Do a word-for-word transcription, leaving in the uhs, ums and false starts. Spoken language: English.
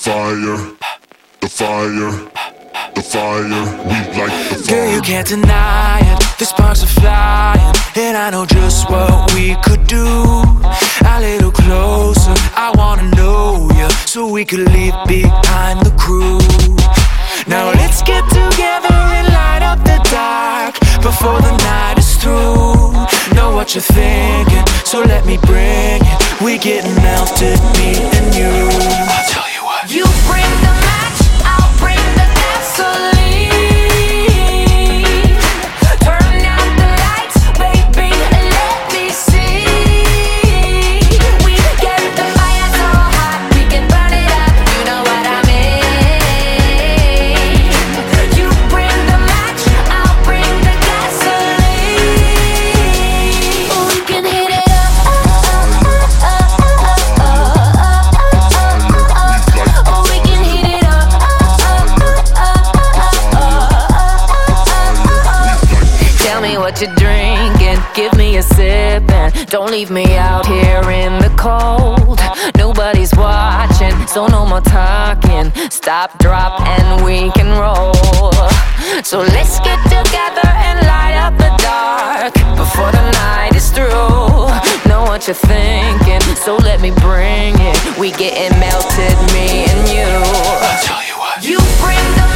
fire, the fire, the fire, we like the fire. Girl, you can't deny it, the sparks are flying, and I know just what we could do. A little closer, I wanna know you, so we could leave behind the crew. Now let's get together and light up the dark before the night is through. Know what you're thinking, so let me bring it. We getting melted, me and you. I'll tell you what. You bring the match, I'll bring the gasoline. Turn out the lights, baby, and let me see. We get the fire so hot, we can burn it up, you know what I mean. You bring the match, I'll bring the gasoline. We can hit it up. Oh, we can heat it up. Tell me what you're drinking, give me a sip, and don't leave me out here in the cold. Nobody's watching, so no more talking. Stop, drop, and we can roll. So let's get together and light up the dark before the night is through. Know what you're thinking, so let me bring it. We getting melted, me and you. I'll tell you what. You bring the